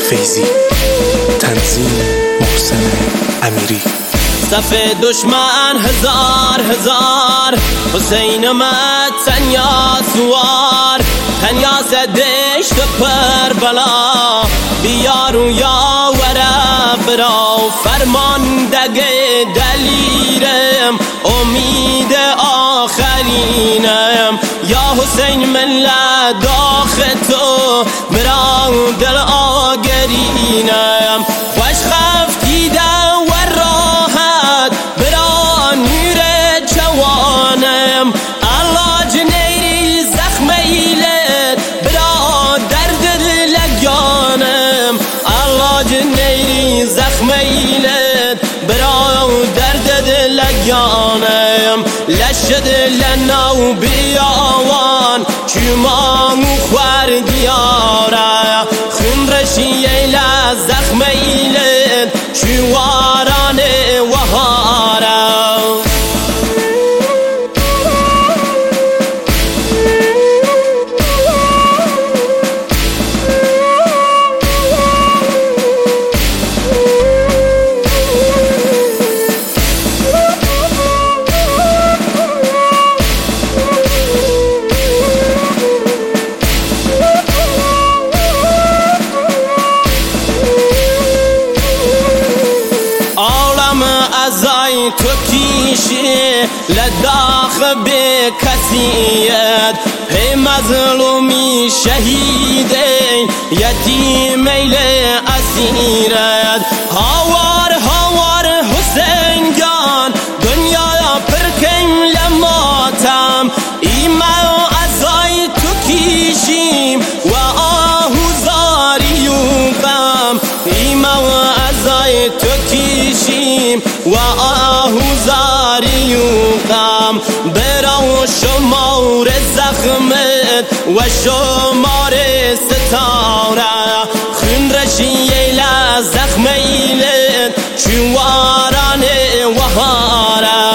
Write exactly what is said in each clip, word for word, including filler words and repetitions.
فیضی، تنظیم محسن امیری. صف دشمن هزار هزار، حسین مت تنیا سوار، تنیا زدشت پر بلا، بیارو یا وره برا، فرماندگه دلیرم، امید آخرینم، یا حسین ملت داخ تو برا دل آگرینم، خوش خفتیده و راحت برا نور جوانم، الله جنیری زخم ایلت برا درد لگانم، الله جنیری زخم ایلت برا درد لگانم، لشد لنو بیاوان چمامو خور دیاره، خون رشیه لزخم ایلت چواران وهاره. ازای تو کیشه لداخ به کسیت، هی مظلومی شهیدین یتیم ایل اسیرت، هاوار هاوار حسین جان دنیا پرکن لماتم، ایما ازای تو کیشیم و آهو زاری و غم، ایما ازای تو کیشیم و آهو زاری و غم، برا شمار زخمت و شمار ستاره، خون رشیه لزخم ایلت چواران وهاره.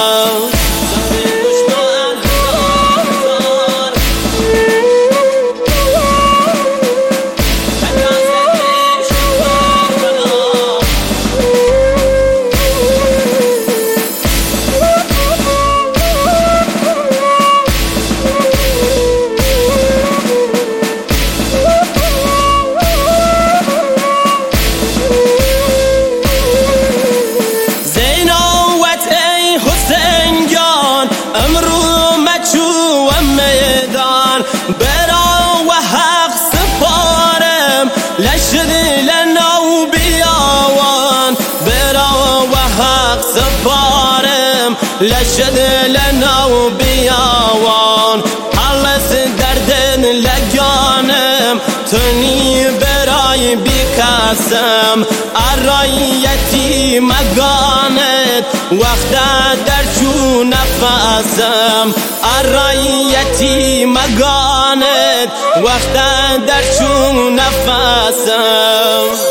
برا و حق سپارم لشد لنو بیاوان، برا و حق سپارم لشد لنو بیاوان، حلس دردن لگانم تنی برای بیکسم، ارایتی مگانت وقت در چو نفسم، ارایتی مگانت وقت در چو نفسم.